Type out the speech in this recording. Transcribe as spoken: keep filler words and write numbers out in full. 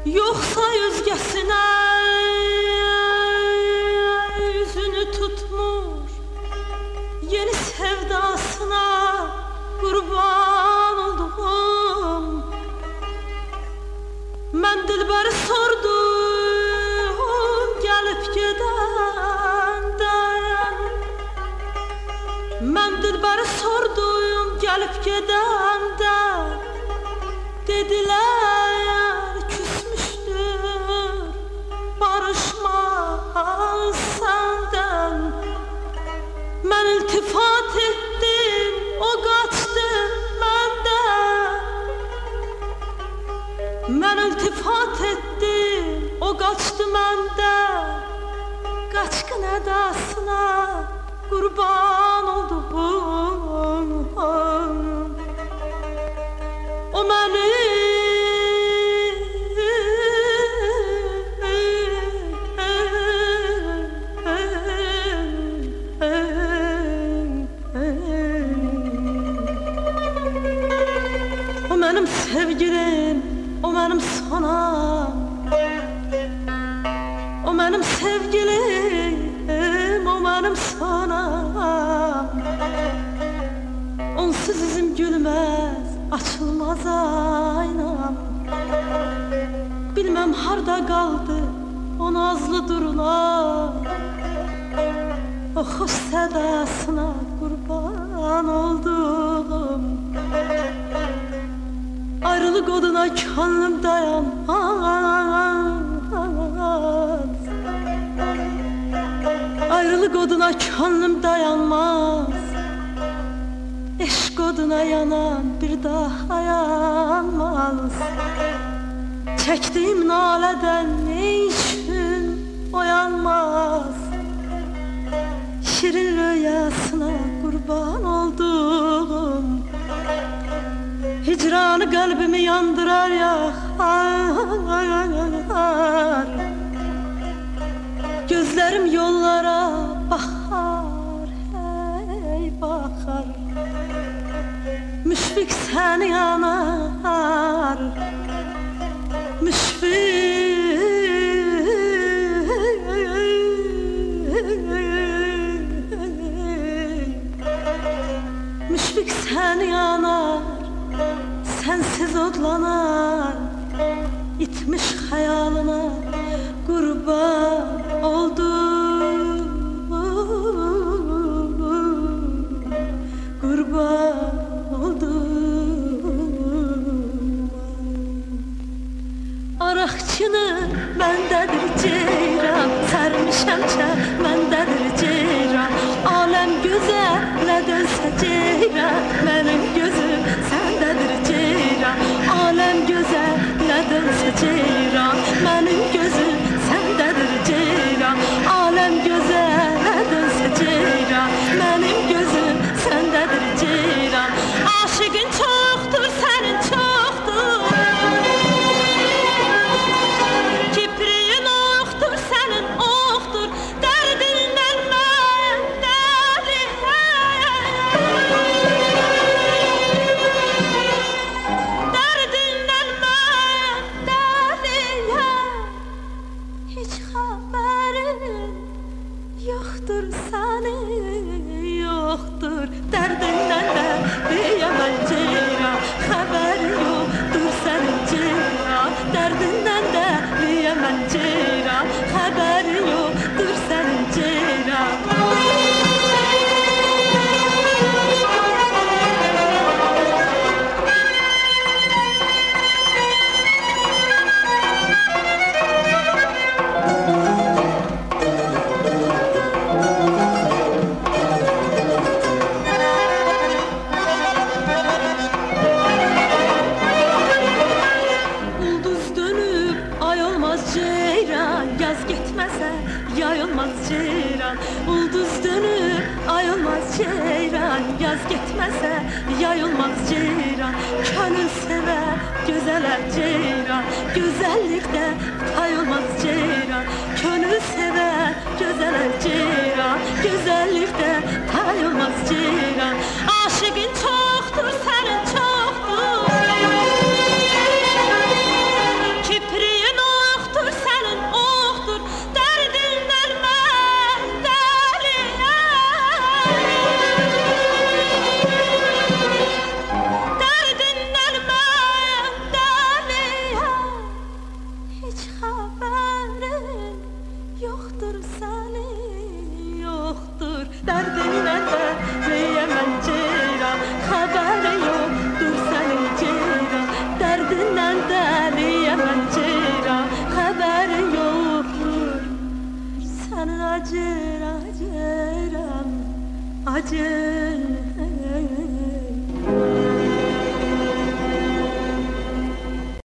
Yoksa özgesine yüzünü tutmuş, yeni sevdasına kurban oldum. Ben dilberi sordum gelip gidenden. Ben dilberi sordum gelip gidenden. Dediler küsmüştür barışmaz senden. Ben iltifat ettim, o kaçtı benden. Ben iltifat ettim, o kaçtı benden. Kaçkın edasına kurban oldum. O beni o benim sevgilim, o benim sonam. O benim sevgilim, o benim sonam. Onsuz yüzüm gülmez, açılmaz aynam. Bilmem harda kaldı o nazlı durular. O hoş sedasına kurban oldum. Ayrılık oduna könlüm dayanmaz. Ayrılık oduna könlüm dayanmaz. Eşk oduna yanan bir daha yanmaz. Çektiğim naleden ne için oyanmaz. Şirin rüyasına kurban oldum. Hicranı kalbimi yandırar yakar. Gözlerim yollara bakar, hey bakar. Müşfik seni yanar, müşfik, müşfik seni yanar, sensiz odlanar. İtmiş hayalına kurban oldum, kurban oldum. Araqçını məndedir ceyran, sərmişəm məndedir ceyran. Aləm gözələ dönsə ceyran, mənim gözüm səndədir ceyran. Aləm gözələ dönsə ceyran, mənim gözüm səndədir ceyran. Aləm gözələ dönsə ceyran, mənim gözüm səndədir ceyran. Aşığın çoxdur, sənin çoxdur. Kipriyin oxdur, sənin oxdur. Dərdindən mən dəliyəm. Dərdindən mən dəliyəm. Heç xəbərin yoxdur sənin, yoxdur. Dərdindən dəliyəm ceyran. Xəbərin yoxdur sənin ceyran. Dərdindən dəliyəm ceyran. Xəbərin yoxdur sənin ceyran. Ulduz dönüp ay olmaz ceyran, yaz gitmese yay olmaz ceyran. Ulduz dönüp ay olmaz ceyran, yaz gitmese yay olmaz ceyran. Könül sever güzeler ceyran, güzellikte pay olmaz ceyran. Könül sever güzeler ceyran, güzellikte pay olmaz ceyran. Aşığın çoxdur, sənin çoxdur. Kipriyin Derdinden derleyemem ceyran, haberi yoktur senin ceyran. Derdinden derleyemem ceyran, haberi yoktur senin acır acıram, acır.